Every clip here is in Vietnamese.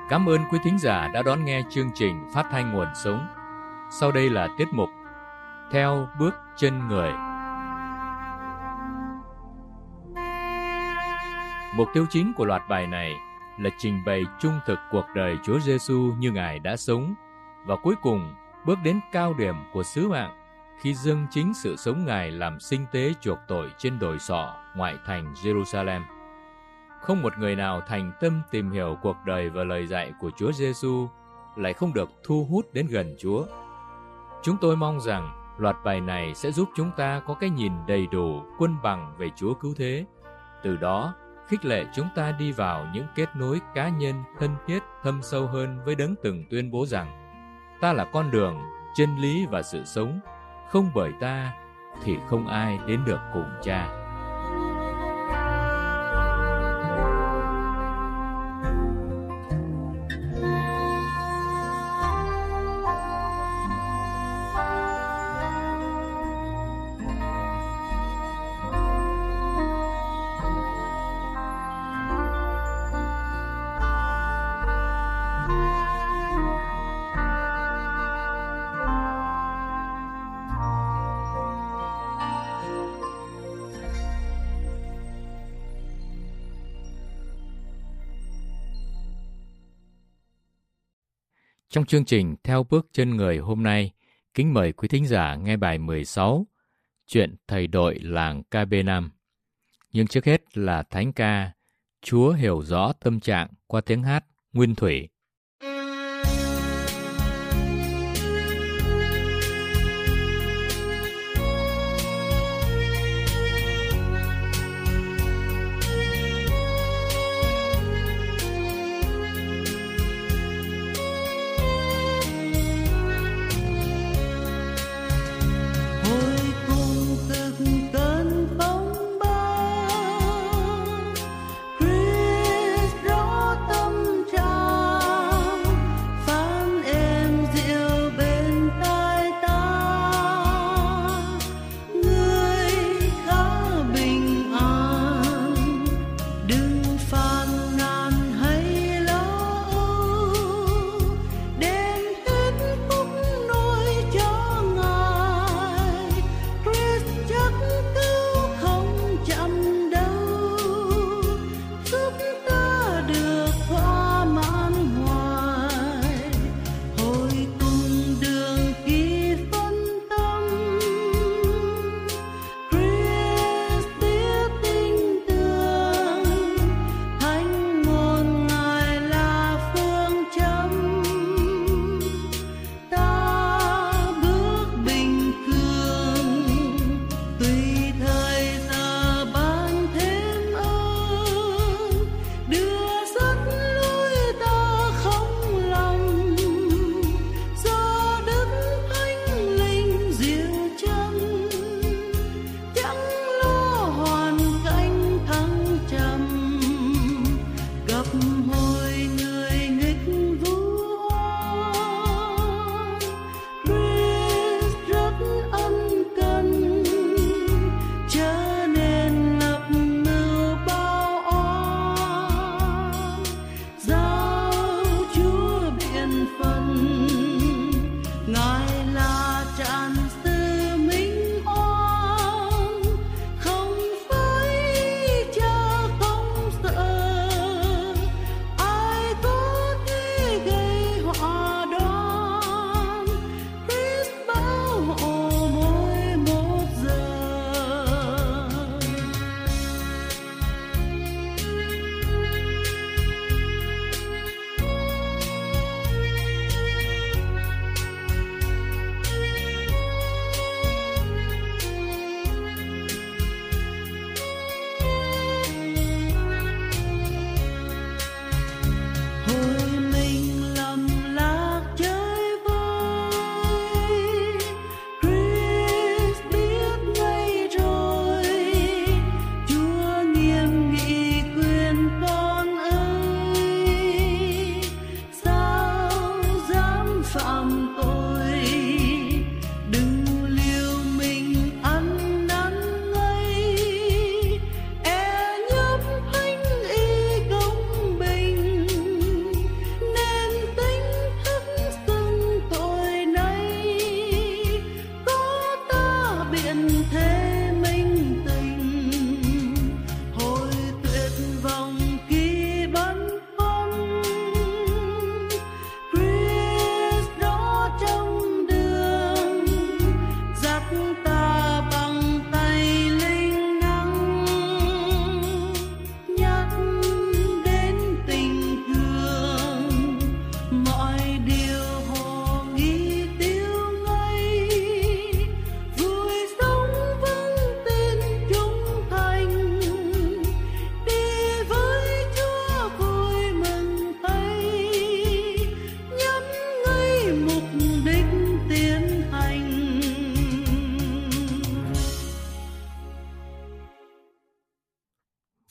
Cảm ơn quý thính giả đã đón nghe chương trình Phát thanh Nguồn Sống. Sau đây là tiết mục Theo Bước Chân Người. Mục tiêu chính của loạt bài này là trình bày trung thực cuộc đời Chúa Giêsu như Ngài đã sống, và cuối cùng bước đến cao điểm của sứ mạng khi dâng chính sự sống Ngài làm sinh tế chuộc tội trên đồi sọ ngoại thành Jerusalem. Không một người nào thành tâm tìm hiểu cuộc đời và lời dạy của Chúa Giêsu lại không được thu hút đến gần Chúa. Chúng tôi mong rằng loạt bài này sẽ giúp chúng ta có cái nhìn đầy đủ, quân bằng về Chúa Cứu Thế. Từ đó, khích lệ chúng ta đi vào những kết nối cá nhân thân thiết thâm sâu hơn với Đấng từng tuyên bố rằng: ta là con đường, chân lý và sự sống, không bởi ta thì không ai đến được cùng Cha. Trong chương trình Theo Bước Chân Người hôm nay, kính mời quý thính giả nghe bài 16, Chuyện Thầy Đội làng KB5. Nhưng trước hết là thánh ca Chúa Hiểu Rõ Tâm Trạng qua tiếng hát Nguyên Thủy. Chris rõ tâm trạng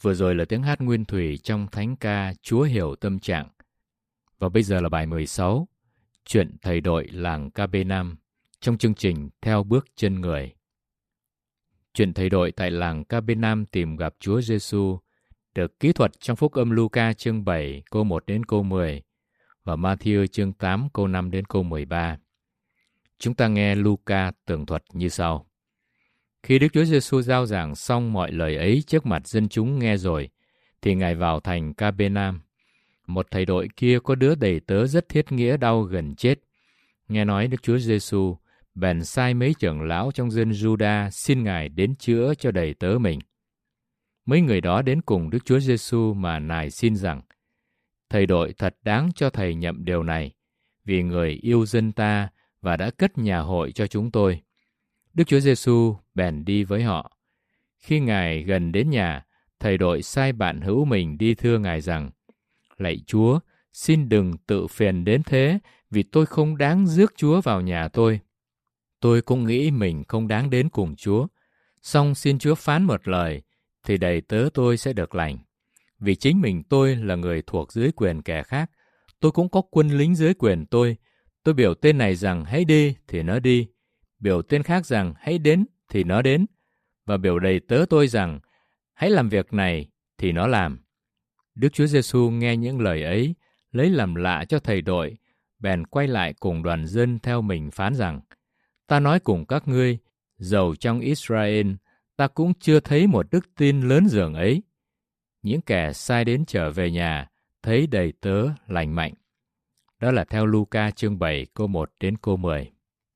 Vừa rồi là tiếng hát nguyên thủy trong thánh ca Chúa hiểu tâm trạng. Và bây giờ là bài 16, chuyện thầy đội làng Capernaum trong chương trình Theo bước chân người. Chuyện thầy đội tại làng Capernaum tìm gặp Chúa Giêsu được kỹ thuật trong Phúc âm Luca chương 7 câu 1 đến câu 10 và Ma-thi-ơ chương 8 câu 5 đến câu 13. Chúng ta nghe Luca tường thuật như sau. Khi Đức Chúa Giêsu rao giảng xong mọi lời ấy trước mặt dân chúng nghe rồi, thì Ngài vào thành Capernaum. Một thầy đội kia có đứa đầy tớ rất thiết nghĩa đau gần chết. Nghe nói Đức Chúa Giêsu, bèn sai mấy trưởng lão trong dân Giu-đa xin Ngài đến chữa cho đầy tớ mình. Mấy người đó đến cùng Đức Chúa Giêsu mà nài xin rằng: Thầy đội thật đáng cho thầy nhậm điều này, vì người yêu dân ta và đã cất nhà hội cho chúng tôi. Đức Chúa Giêsu bèn đi với họ. Khi Ngài gần đến nhà, thầy đội sai bạn hữu mình đi thưa Ngài rằng: Lạy Chúa, xin đừng tự phiền đến thế, vì tôi không đáng rước Chúa vào nhà tôi. Tôi cũng nghĩ mình không đáng đến cùng Chúa. Song xin Chúa phán một lời, thì đầy tớ tôi sẽ được lành. Vì chính mình tôi là người thuộc dưới quyền kẻ khác. Tôi cũng có quân lính dưới quyền tôi. Tôi biểu tên này rằng hãy đi, thì nó đi. Biểu tên khác rằng hãy đến, thì nó đến. Và biểu đầy tớ tôi rằng hãy làm việc này, thì nó làm. Đức Chúa Giêsu nghe những lời ấy, lấy làm lạ cho thầy đội, bèn quay lại cùng đoàn dân theo mình phán rằng: Ta nói cùng các ngươi, dầu trong Israel, ta cũng chưa thấy một đức tin lớn dường ấy. Những kẻ sai đến trở về nhà, thấy đầy tớ lành mạnh. Đó là theo Luca chương 7 câu 1 đến câu 10.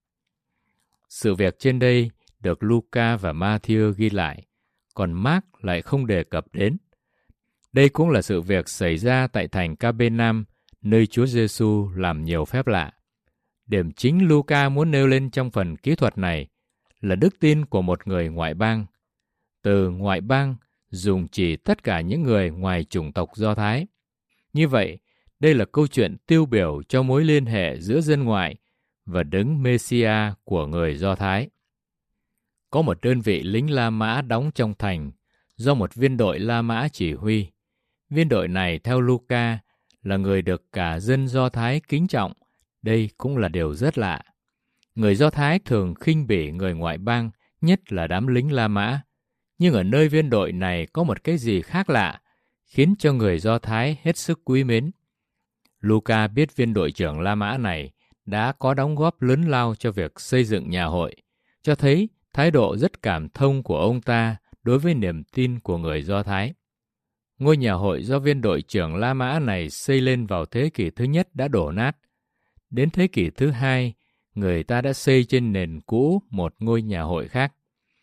Sự việc trên đây được Luca và Ma-thi-ơ ghi lại, còn Mác lại không đề cập đến. Đây cũng là sự việc xảy ra tại thành Capernaum, nơi Chúa Giêsu làm nhiều phép lạ. Điểm chính Luca muốn nêu lên trong phần kỹ thuật này là đức tin của một người ngoại bang. Từ ngoại bang dùng chỉ tất cả những người ngoài chủng tộc Do Thái. Như vậy, đây là câu chuyện tiêu biểu cho mối liên hệ giữa dân ngoại và đấng Mê-si-a của người Do Thái. Có một đơn vị lính La Mã đóng trong thành do một viên đội La Mã chỉ huy. Viên đội này theo Luca là người được cả dân Do Thái kính trọng. Đây cũng là điều rất lạ. Người Do Thái thường khinh bỉ người ngoại bang, nhất là đám lính La Mã. Nhưng ở nơi viên đội này có một cái gì khác lạ, khiến cho người Do Thái hết sức quý mến. Luca biết viên đội trưởng La Mã này đã có đóng góp lớn lao cho việc xây dựng nhà hội, cho thấy thái độ rất cảm thông của ông ta đối với niềm tin của người Do Thái. Ngôi nhà hội do viên đội trưởng La Mã này xây lên vào thế kỷ thứ nhất đã đổ nát. Đến thế kỷ thứ hai, người ta đã xây trên nền cũ một ngôi nhà hội khác.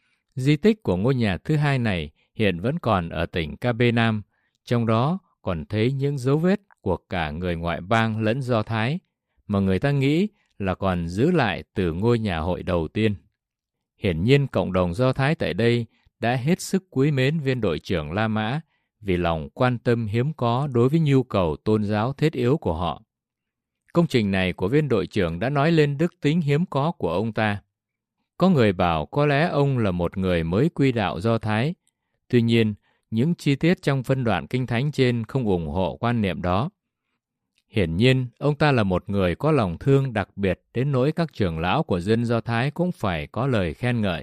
Di tích của ngôi nhà thứ hai này hiện vẫn còn ở tỉnh Capernaum, trong đó còn thấy những dấu vết của cả người ngoại bang lẫn Do Thái, mà người ta nghĩ là còn giữ lại từ ngôi nhà hội đầu tiên. Hiển nhiên cộng đồng Do Thái tại đây đã hết sức quý mến viên đội trưởng La Mã vì lòng quan tâm hiếm có đối với nhu cầu tôn giáo thiết yếu của họ. Công trình này của viên đội trưởng đã nói lên đức tính hiếm có của ông ta. Có người bảo có lẽ ông là một người mới quy đạo Do Thái. Tuy nhiên, những chi tiết trong phân đoạn Kinh Thánh trên không ủng hộ quan niệm đó. Hiển nhiên, ông ta là một người có lòng thương đặc biệt đến nỗi các trưởng lão của dân Do Thái cũng phải có lời khen ngợi.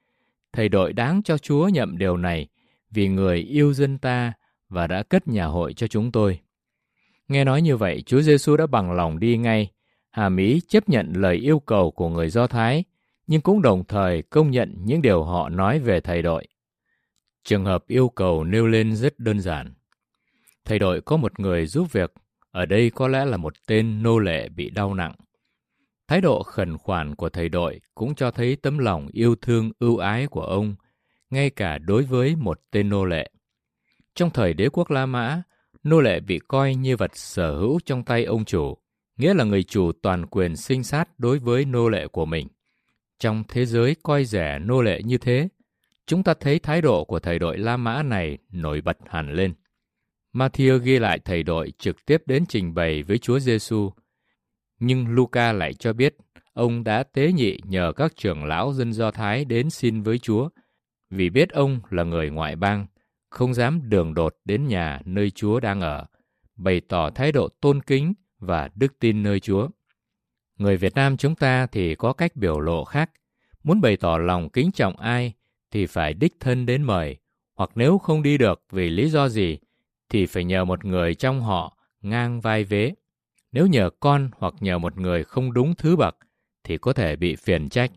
Thầy đội đáng cho Chúa nhậm điều này, vì người yêu dân ta và đã cất nhà hội cho chúng tôi. Nghe nói như vậy, Chúa Giêsu đã bằng lòng đi ngay, hàm ý chấp nhận lời yêu cầu của người Do Thái, nhưng cũng đồng thời công nhận những điều họ nói về thầy đội. Trường hợp yêu cầu nêu lên rất đơn giản. Thầy đội có một người giúp việc, ở đây có lẽ là một tên nô lệ bị đau nặng. Thái độ khẩn khoản của thầy đội cũng cho thấy tấm lòng yêu thương ưu ái của ông, ngay cả đối với một tên nô lệ. Trong thời đế quốc La Mã, nô lệ bị coi như vật sở hữu trong tay ông chủ, nghĩa là người chủ toàn quyền sinh sát đối với nô lệ của mình. Trong thế giới coi rẻ nô lệ như thế, chúng ta thấy thái độ của thầy đội La Mã này nổi bật hẳn lên. Ma-thi-ơ ghi lại thầy đội trực tiếp đến trình bày với Chúa Giêsu, nhưng Luca lại cho biết ông đã tế nhị nhờ các trưởng lão dân Do Thái đến xin với Chúa, vì biết ông là người ngoại bang, không dám đường đột đến nhà nơi Chúa đang ở, bày tỏ thái độ tôn kính và đức tin nơi Chúa. Người Việt Nam chúng ta thì có cách biểu lộ khác. Muốn bày tỏ lòng kính trọng ai thì phải đích thân đến mời, hoặc nếu không đi được vì lý do gì thì phải nhờ một người trong họ ngang vai vế. Nếu nhờ con hoặc nhờ một người không đúng thứ bậc thì có thể bị phiền trách.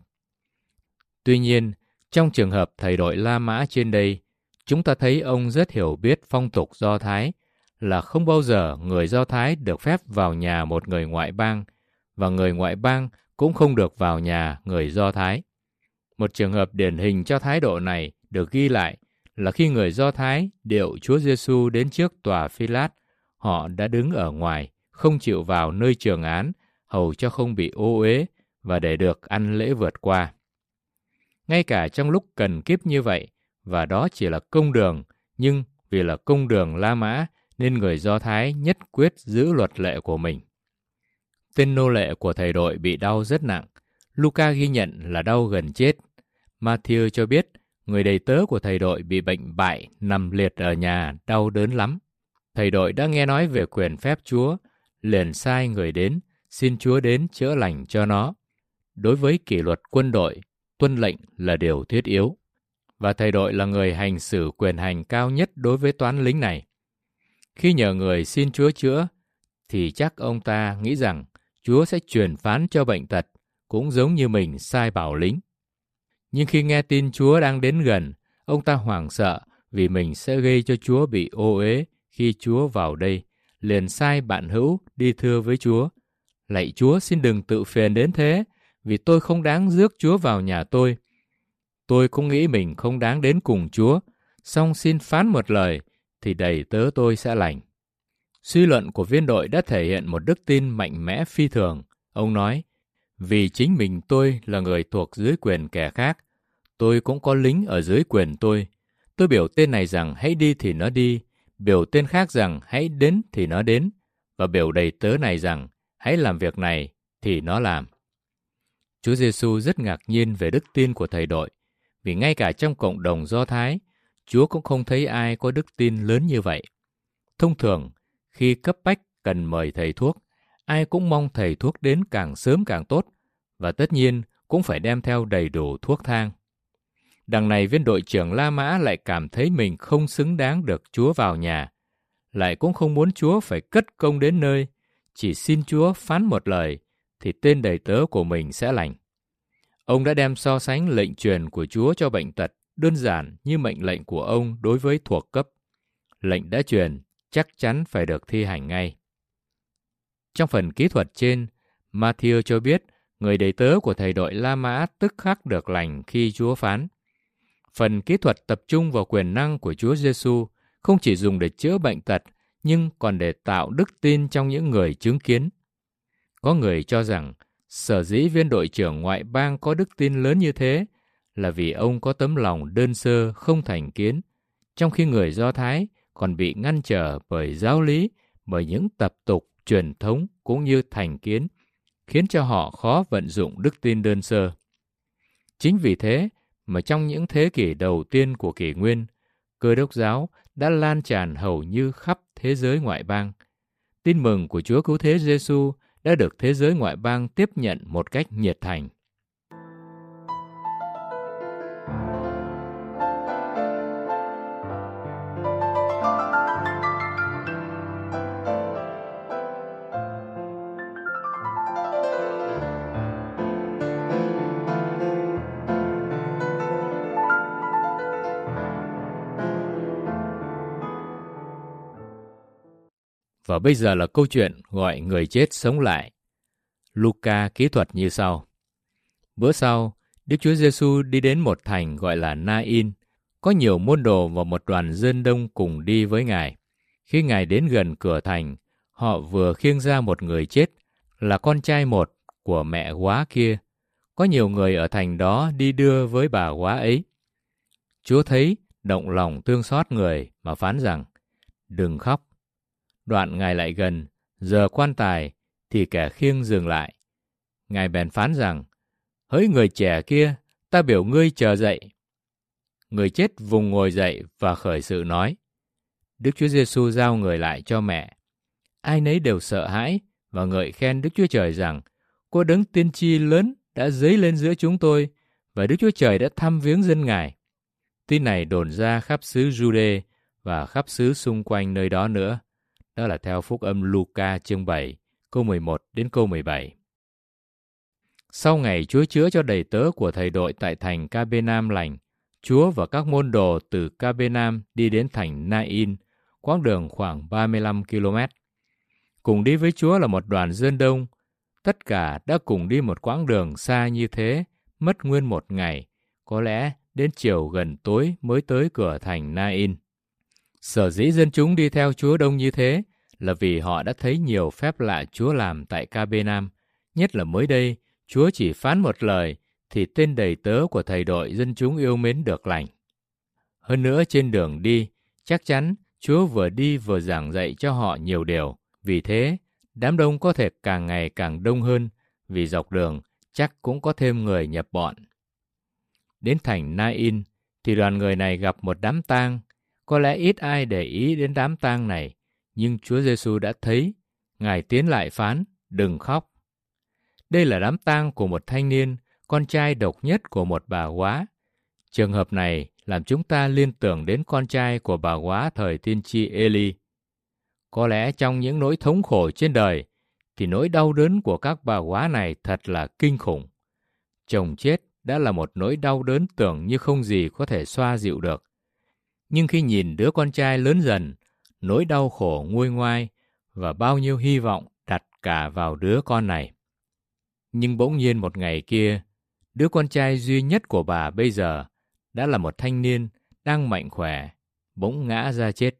Tuy nhiên, trong trường hợp thầy đội La Mã trên đây, chúng ta thấy ông rất hiểu biết phong tục Do Thái, là không bao giờ người Do Thái được phép vào nhà một người ngoại bang, và người ngoại bang cũng không được vào nhà người Do Thái. Một trường hợp điển hình cho thái độ này được ghi lại là khi người Do Thái điệu Chúa Giêsu đến trước tòa Phi-lát, họ đã đứng ở ngoài, không chịu vào nơi trường án, hầu cho không bị ô uế và để được ăn lễ vượt qua. Ngay cả trong lúc cần kíp như vậy, và đó chỉ là công đường, nhưng vì là công đường La Mã nên người Do Thái nhất quyết giữ luật lệ của mình. Tên nô lệ của thầy đội bị đau rất nặng. Luca ghi nhận là đau gần chết. Matthew cho biết người đầy tớ của thầy đội bị bệnh bại, nằm liệt ở nhà, đau đớn lắm. Thầy đội đã nghe nói về quyền phép Chúa, liền sai người đến, xin Chúa đến chữa lành cho nó. Đối với kỷ luật quân đội, tuân lệnh là điều thiết yếu. Và thầy đội là người hành xử quyền hành cao nhất đối với toán lính này. Khi nhờ người xin Chúa chữa, thì chắc ông ta nghĩ rằng Chúa sẽ truyền phán cho bệnh tật, cũng giống như mình sai bảo lính. Nhưng khi nghe tin Chúa đang đến gần, ông ta hoảng sợ vì mình sẽ gây cho Chúa bị ô uế khi Chúa vào đây, liền sai bạn hữu đi thưa với Chúa. Lạy Chúa, xin đừng tự phiền đến thế, vì tôi không đáng rước Chúa vào nhà tôi. Tôi cũng nghĩ mình không đáng đến cùng Chúa, song xin phán một lời, thì đầy tớ tôi sẽ lành. Suy luận của viên đội đã thể hiện một đức tin mạnh mẽ phi thường. Ông nói, vì chính mình tôi là người thuộc dưới quyền kẻ khác, tôi cũng có lính ở dưới quyền tôi. Tôi biểu tên này rằng hãy đi thì nó đi, biểu tên khác rằng hãy đến thì nó đến, và biểu đầy tớ này rằng hãy làm việc này thì nó làm. Chúa Giêsu rất ngạc nhiên về đức tin của thầy đội, vì ngay cả trong cộng đồng Do Thái, Chúa cũng không thấy ai có đức tin lớn như vậy. Thông thường, khi cấp bách cần mời thầy thuốc, ai cũng mong thầy thuốc đến càng sớm càng tốt, và tất nhiên cũng phải đem theo đầy đủ thuốc thang. Đằng này viên đội trưởng La Mã lại cảm thấy mình không xứng đáng được Chúa vào nhà, lại cũng không muốn Chúa phải cất công đến nơi, chỉ xin Chúa phán một lời, thì tên đầy tớ của mình sẽ lành. Ông đã đem so sánh lệnh truyền của Chúa cho bệnh tật đơn giản như mệnh lệnh của ông đối với thuộc cấp. Lệnh đã truyền, chắc chắn phải được thi hành ngay. Trong phần kỹ thuật trên, Matthew cho biết người đầy tớ của thầy đội La Mã tức khắc được lành khi Chúa phán. Phần kỹ thuật tập trung vào quyền năng của Chúa Giêsu, không chỉ dùng để chữa bệnh tật, nhưng còn để tạo đức tin trong những người chứng kiến. Có người cho rằng, sở dĩ viên đội trưởng ngoại bang có đức tin lớn như thế là vì ông có tấm lòng đơn sơ không thành kiến, trong khi người Do Thái còn bị ngăn trở bởi giáo lý, bởi những tập tục, truyền thống cũng như thành kiến, khiến cho họ khó vận dụng đức tin đơn sơ. Chính vì thế mà trong những thế kỷ đầu tiên của kỷ nguyên, Cơ đốc giáo đã lan tràn hầu như khắp thế giới ngoại bang. Tin mừng của Chúa Cứu Thế Giêsu đã được thế giới ngoại bang tiếp nhận một cách nhiệt thành. Và bây giờ là câu chuyện gọi người chết sống lại. Luca kỹ thuật như sau. Bữa sau, Đức Chúa Giêsu đi đến một thành gọi là Na-in. Có nhiều môn đồ và một đoàn dân đông cùng đi với Ngài. Khi Ngài đến gần cửa thành, họ vừa khiêng ra một người chết, là con trai một của mẹ góa kia. Có nhiều người ở thành đó đi đưa với bà góa ấy. Chúa thấy, động lòng thương xót người mà phán rằng, đừng khóc. Đoạn Ngài lại gần, giờ quan tài, thì kẻ khiêng dừng lại. Ngài bèn phán rằng, hỡi người trẻ kia, ta biểu ngươi chờ dậy. người chết vùng ngồi dậy và khởi sự nói. Đức Chúa Giêsu giao người lại cho mẹ. Ai nấy đều sợ hãi và ngợi khen Đức Chúa Trời rằng, có đấng tiên tri lớn đã dấy lên giữa chúng tôi, và Đức Chúa Trời đã thăm viếng dân Ngài. Tin này đồn ra khắp xứ Giu-đê và khắp xứ xung quanh nơi đó nữa. Đó là theo Phúc âm Luca chương 7, câu 11 đến câu 17. Sau ngày Chúa chữa cho đầy tớ của thầy đội tại thành Ca-bê-nam lành, Chúa và các môn đồ từ Ca-bê-nam đi đến thành Na-in, quãng đường khoảng 35 km. Cùng đi với Chúa là một đoàn dân đông. Tất cả đã cùng đi một quãng đường xa như thế, mất nguyên một ngày, có lẽ đến chiều gần tối mới tới cửa thành Na-in. Sở dĩ dân chúng đi theo Chúa đông như thế là vì họ đã thấy nhiều phép lạ Chúa làm tại Ca-bê-nam, nhất là mới đây, Chúa chỉ phán một lời thì tên đầy tớ của thầy đội dân chúng yêu mến được lành. Hơn nữa trên đường đi, chắc chắn Chúa vừa đi vừa giảng dạy cho họ nhiều điều. Vì thế, đám đông có thể càng ngày càng đông hơn, vì dọc đường chắc cũng có thêm người nhập bọn. Đến thành Na-in thì đoàn người này gặp một đám tang. Có lẽ ít ai để ý đến đám tang này, nhưng Chúa Giêsu đã thấy. Ngài tiến lại phán, đừng khóc. Đây là đám tang của một thanh niên, con trai độc nhất của một bà góa. Trường hợp này làm chúng ta liên tưởng đến con trai của bà góa thời tiên tri Ê-li. Có lẽ trong những nỗi thống khổ trên đời, thì nỗi đau đớn của các bà góa này thật là kinh khủng. Chồng chết đã là một nỗi đau đớn tưởng như không gì có thể xoa dịu được. Nhưng khi nhìn đứa con trai lớn dần, nỗi đau khổ nguôi ngoai và bao nhiêu hy vọng đặt cả vào đứa con này. Nhưng bỗng nhiên một ngày kia, đứa con trai duy nhất của bà bây giờ đã là một thanh niên đang mạnh khỏe, bỗng ngã ra chết.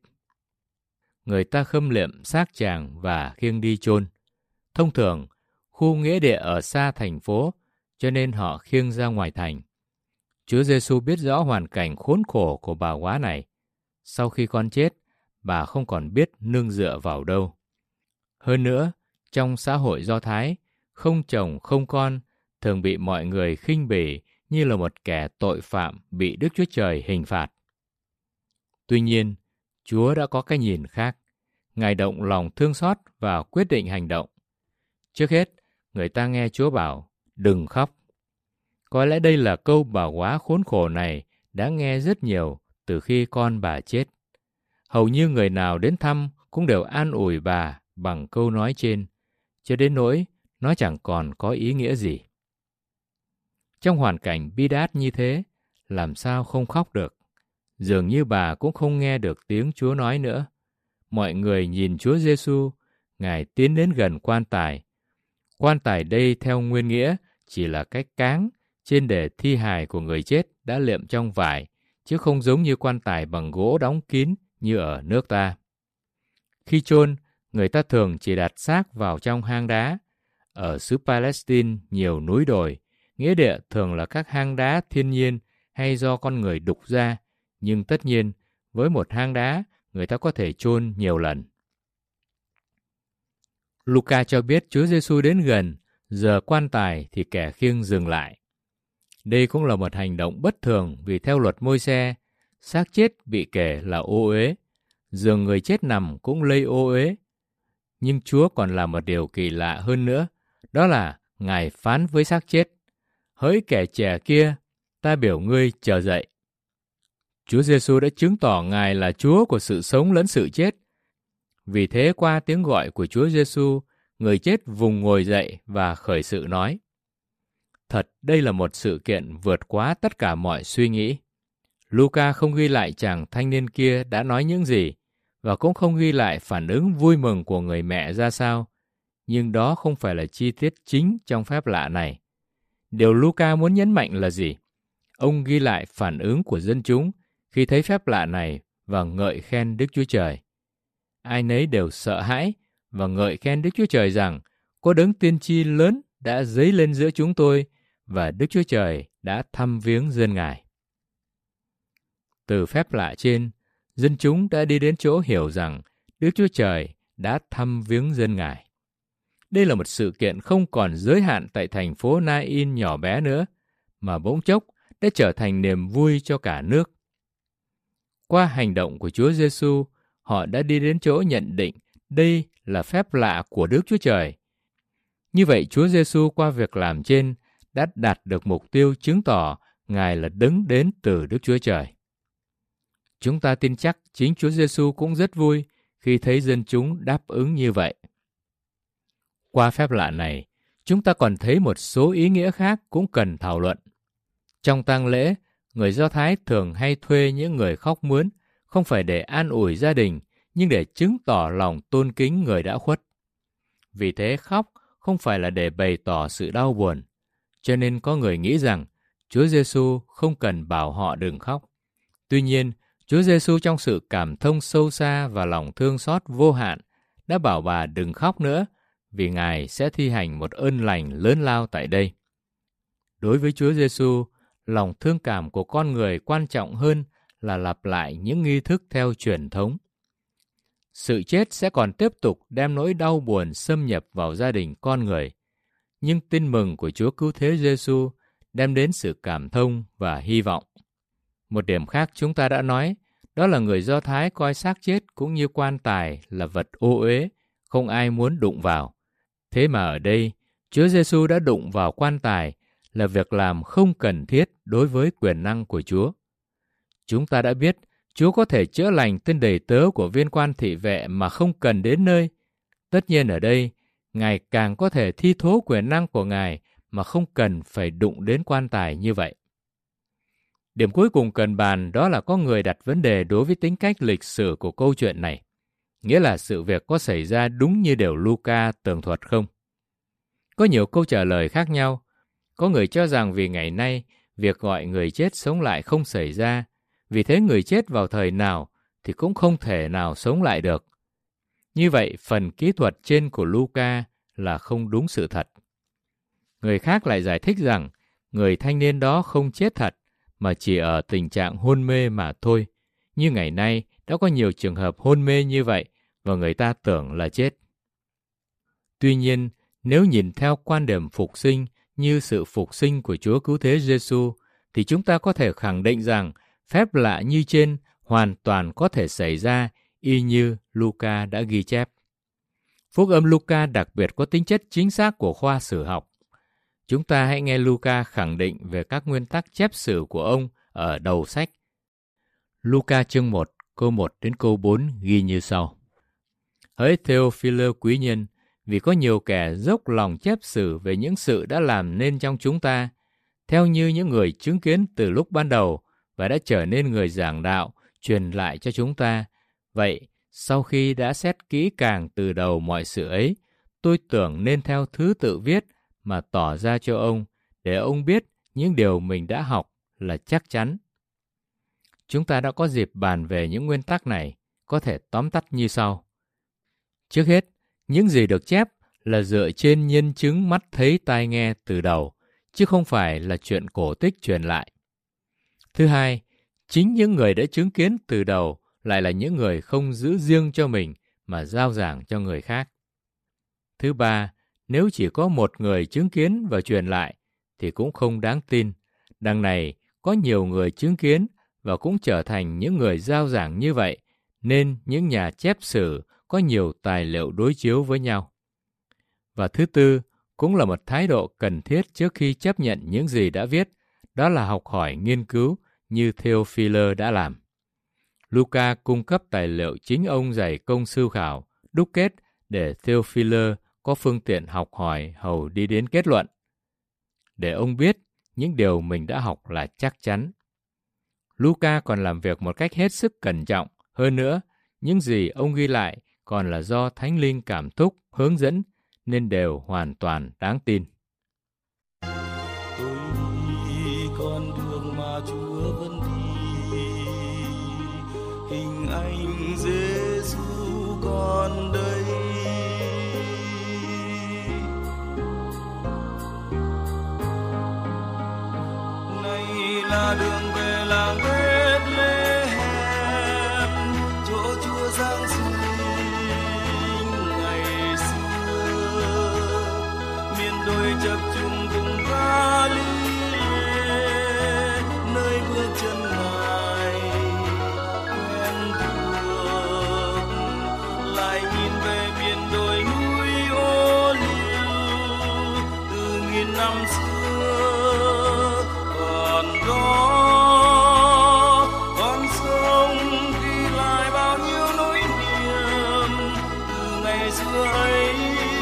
Người ta khâm liệm xác chàng và khiêng đi chôn. Thông thường, khu nghĩa địa ở xa thành phố, cho nên họ khiêng ra ngoài thành. Chúa Giêsu biết rõ hoàn cảnh khốn khổ của bà góa này. Sau khi con chết, bà không còn biết nương dựa vào đâu. Hơn nữa, trong xã hội Do Thái, không chồng không con thường bị mọi người khinh bỉ như là một kẻ tội phạm bị Đức Chúa Trời hình phạt. Tuy nhiên, Chúa đã có cái nhìn khác. Ngài động lòng thương xót và quyết định hành động. Trước hết, người ta nghe Chúa bảo, đừng khóc. Có lẽ đây là câu bà góa khốn khổ này đã nghe rất nhiều từ khi con bà chết. Hầu như người nào đến thăm cũng đều an ủi bà bằng câu nói trên, cho đến nỗi nó chẳng còn có ý nghĩa gì. Trong hoàn cảnh bi đát như thế, làm sao không khóc được? Dường như bà cũng không nghe được tiếng Chúa nói nữa. Mọi người nhìn Chúa Giêsu, Ngài tiến đến gần quan tài. Quan tài đây theo nguyên nghĩa chỉ là cái cáng trên để thi hài của người chết đã liệm trong vải, chứ không giống như quan tài bằng gỗ đóng kín như ở nước ta. Khi chôn, người ta thường chỉ đặt xác vào trong hang đá. Ở xứ Palestine nhiều núi đồi, nghĩa địa thường là các hang đá thiên nhiên hay do con người đục ra, nhưng tất nhiên với một hang đá người ta có thể chôn nhiều lần. Luca cho biết Chúa Giêsu đến gần, giờ quan tài thì kẻ khiêng dừng lại. Đây cũng là một hành động bất thường vì theo luật Môi-se, xác chết bị kể là ô uế, giường người chết nằm cũng lây ô uế. Nhưng Chúa còn làm một điều kỳ lạ hơn nữa, đó là Ngài phán với xác chết, hỡi kẻ trẻ kia, ta biểu ngươi trở dậy. Chúa Giêsu đã chứng tỏ Ngài là Chúa của sự sống lẫn sự chết. Vì thế qua tiếng gọi của Chúa Giêsu, người chết vùng ngồi dậy và khởi sự nói. Thật, đây là một sự kiện vượt quá tất cả mọi suy nghĩ. Luca không ghi lại chàng thanh niên kia đã nói những gì, và cũng không ghi lại phản ứng vui mừng của người mẹ ra sao. Nhưng đó không phải là chi tiết chính trong phép lạ này. Điều Luca muốn nhấn mạnh là gì? Ông ghi lại phản ứng của dân chúng khi thấy phép lạ này và ngợi khen Đức Chúa Trời. Ai nấy đều sợ hãi và ngợi khen Đức Chúa Trời rằng có đấng tiên tri lớn đã dấy lên giữa chúng tôi và Đức Chúa Trời đã thăm viếng dân Ngài. Từ phép lạ trên, dân chúng đã đi đến chỗ hiểu rằng Đức Chúa Trời đã thăm viếng dân Ngài. Đây là một sự kiện không còn giới hạn tại thành phố Na-in nhỏ bé nữa, mà bỗng chốc đã trở thành niềm vui cho cả nước. Qua hành động của Chúa Giêsu, họ đã đi đến chỗ nhận định đây là phép lạ của Đức Chúa Trời. Như vậy, Chúa Giêsu qua việc làm trên đã đạt được mục tiêu chứng tỏ Ngài là đấng đến từ Đức Chúa Trời. Chúng ta tin chắc chính Chúa Giêsu cũng rất vui khi thấy dân chúng đáp ứng như vậy. Qua phép lạ này, chúng ta còn thấy một số ý nghĩa khác cũng cần thảo luận. Trong tang lễ, người Do Thái thường hay thuê những người khóc mướn, không phải để an ủi gia đình, nhưng để chứng tỏ lòng tôn kính người đã khuất. Vì thế khóc không phải là để bày tỏ sự đau buồn, cho nên có người nghĩ rằng Chúa Giêsu không cần bảo họ đừng khóc. Tuy nhiên, Chúa Giêsu trong sự cảm thông sâu xa và lòng thương xót vô hạn đã bảo bà đừng khóc nữa, vì Ngài sẽ thi hành một ơn lành lớn lao tại đây. Đối với Chúa Giêsu, lòng thương cảm của con người quan trọng hơn là lặp lại những nghi thức theo truyền thống. Sự chết sẽ còn tiếp tục đem nỗi đau buồn xâm nhập vào gia đình con người, nhưng tin mừng của Chúa Cứu Thế Giêsu đem đến sự cảm thông và hy vọng. Một điểm khác chúng ta đã nói, đó là người Do Thái coi xác chết cũng như quan tài là vật ô uế, không ai muốn đụng vào. Thế mà ở đây, Chúa Giêsu đã đụng vào quan tài là việc làm không cần thiết đối với quyền năng của Chúa. Chúng ta đã biết Chúa có thể chữa lành tên đầy tớ của viên quan thị vệ mà không cần đến nơi. Tất nhiên ở đây, Ngài càng có thể thi thố quyền năng của Ngài mà không cần phải đụng đến quan tài như vậy. Điểm cuối cùng cần bàn đó là có người đặt vấn đề đối với tính cách lịch sử của câu chuyện này. Nghĩa là sự việc có xảy ra đúng như điều Luca tường thuật không? Có nhiều câu trả lời khác nhau. Có người cho rằng vì ngày nay, việc gọi người chết sống lại không xảy ra, vì thế người chết vào thời nào thì cũng không thể nào sống lại được. Như vậy, phần kỹ thuật trên của Luca là không đúng sự thật. Người khác lại giải thích rằng người thanh niên đó không chết thật, mà chỉ ở tình trạng hôn mê mà thôi. Như ngày nay, đã có nhiều trường hợp hôn mê như vậy và người ta tưởng là chết. Tuy nhiên, nếu nhìn theo quan điểm phục sinh như sự phục sinh của Chúa Cứu Thế Giêsu, thì chúng ta có thể khẳng định rằng phép lạ như trên hoàn toàn có thể xảy ra y như Luca đã ghi chép. Phúc âm Luca đặc biệt có tính chất chính xác của khoa sử học. Chúng ta hãy nghe Luca khẳng định về các nguyên tắc chép sử của ông ở đầu sách. Luca chương 1, câu 1 đến câu 4 ghi như sau. Hỡi Theophilus quý nhân, vì có nhiều kẻ dốc lòng chép sử về những sự đã làm nên trong chúng ta, theo như những người chứng kiến từ lúc ban đầu và đã trở nên người giảng đạo, truyền lại cho chúng ta. Vậy, sau khi đã xét kỹ càng từ đầu mọi sự ấy, tôi tưởng nên theo thứ tự viết mà tỏ ra cho ông, để ông biết những điều mình đã học là chắc chắn. Chúng ta đã có dịp bàn về những nguyên tắc này, có thể tóm tắt như sau. Trước hết, những gì được chép là dựa trên nhân chứng mắt thấy tai nghe từ đầu, chứ không phải là chuyện cổ tích truyền lại. Thứ hai, chính những người đã chứng kiến từ đầu lại là những người không giữ riêng cho mình mà giao giảng cho người khác. Thứ ba, nếu chỉ có một người chứng kiến và truyền lại thì cũng không đáng tin. Đằng này có nhiều người chứng kiến và cũng trở thành những người giao giảng như vậy, nên những nhà chép sử có nhiều tài liệu đối chiếu với nhau. Và thứ tư, cũng là một thái độ cần thiết trước khi chấp nhận những gì đã viết, đó là học hỏi nghiên cứu như Theophilus đã làm. Luca cung cấp tài liệu chính ông dày công sưu khảo, đúc kết để Theophilus có phương tiện học hỏi hầu đi đến kết luận, để ông biết những điều mình đã học là chắc chắn. Luca còn làm việc một cách hết sức cẩn trọng. Hơn nữa, những gì ông ghi lại còn là do Thánh Linh cảm thúc, hướng dẫn, nên đều hoàn toàn đáng tin. Tôi đi con đường mà Chúa vẫn đi, hình ảnh Giêsu còn đây. Này là đường về làng Bethlehem, chỗ Chúa giáng sinh ngày xưa, miền đồi chập trùng vùng Galilee, nơi bước chân Ngài lại nhìn về biển đồi núi ô liu từ nghìn năm xưa. Còn đó con sông ghi lại bao nhiêu nỗi niềm từ ngày xưa ấy.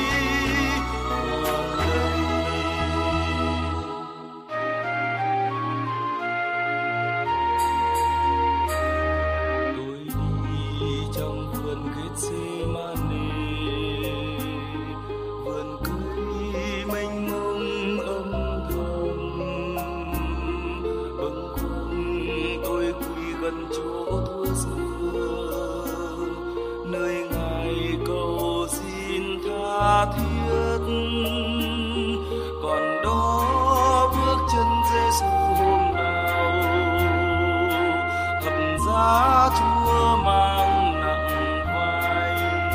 Còn đó bước chân Giêsu hôm nào thập giá Chúa mang nặng vai.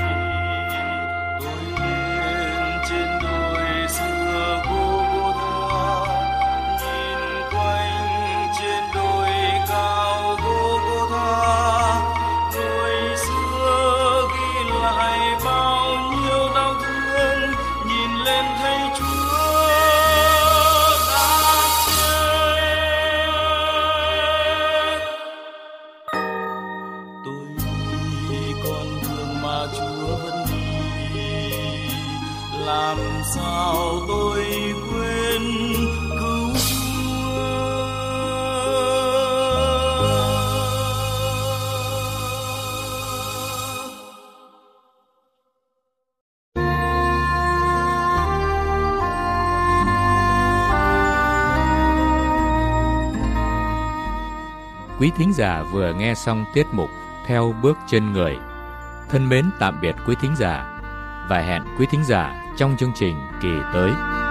Tôi lên trên đồi xưa Gô-gô-tha, nhìn quanh trên đồi cao Gô-gô-tha, người xưa ghi lại bao nhiêu đau thương, nhìn lên thấy Chúa đã chết. Tôi đi con đường mà Chúa vẫn đi, làm sao tôi quên cứu Chúa. Quý thính giả vừa nghe xong tiết mục Theo bước chân người. Thân mến tạm biệt quý thính giả và hẹn quý thính giả trong chương trình kỳ tới.